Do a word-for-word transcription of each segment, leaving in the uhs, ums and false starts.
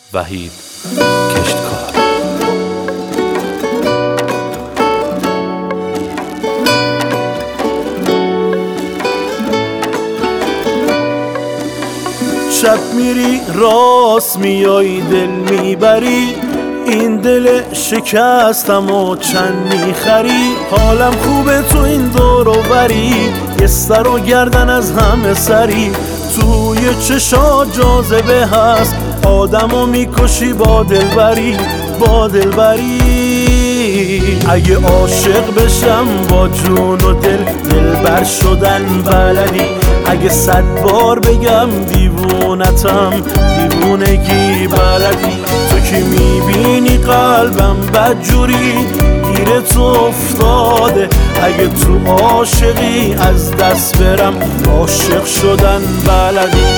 وحید کشتکار. شب میری راست میای دل میبری، این دل شکستم و چند میخری. حالم خوبه تو این دور و بری، یه سر و گردن از همه سری. توی چشات جاذبه هست، آدمو میکشی با دلبری با دلبری. اگه عاشق بشم با جون و دل، دلبر شدن بلدی. اگه صد بار بگم دیوونتم، دیوونگی بلدی. تو که میبینی قلبم بدجوری گیر تو افتاده. اگه تو عاشقی از دست برم، عاشق شدن بلدی.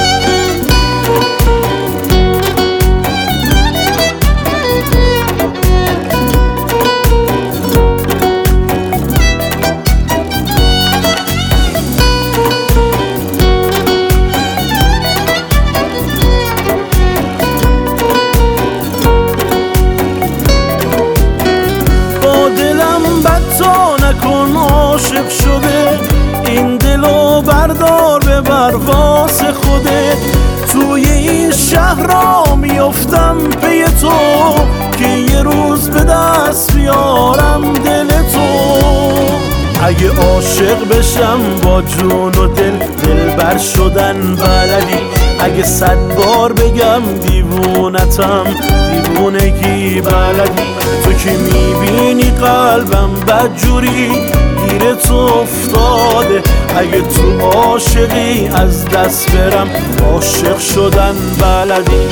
عاشق شده این دلو بردار ببر واسه خودت. توی این شهر را میفتم پی تو، که یه روز به دست بیارم دل تو. اگه عاشق بشم با جون و دل، دلبر شدن بلدی. اگه صد بار بگم دیوونتم، دیوونگی بلدی. تو که میبینی قلبم بدجوری گیر تو افتاده. اگه تو عاشقی از دست برم، عاشق شدن بلدی.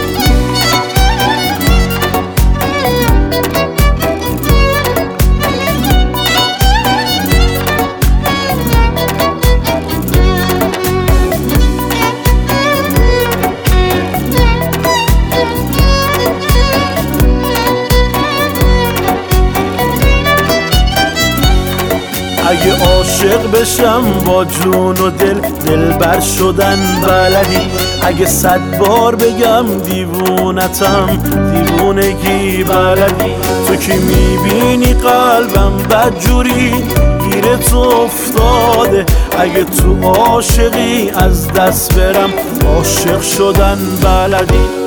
اگه عاشق بشم با جون و دل، دلبر شدن بلدی. اگه صد بار بگم دیوونتم، دیوونگی بلدی. تو که میبینی قلبم بدجوری گیر تو افتاده. اگه تو عاشقی از دست برم، عاشق شدن بلدی.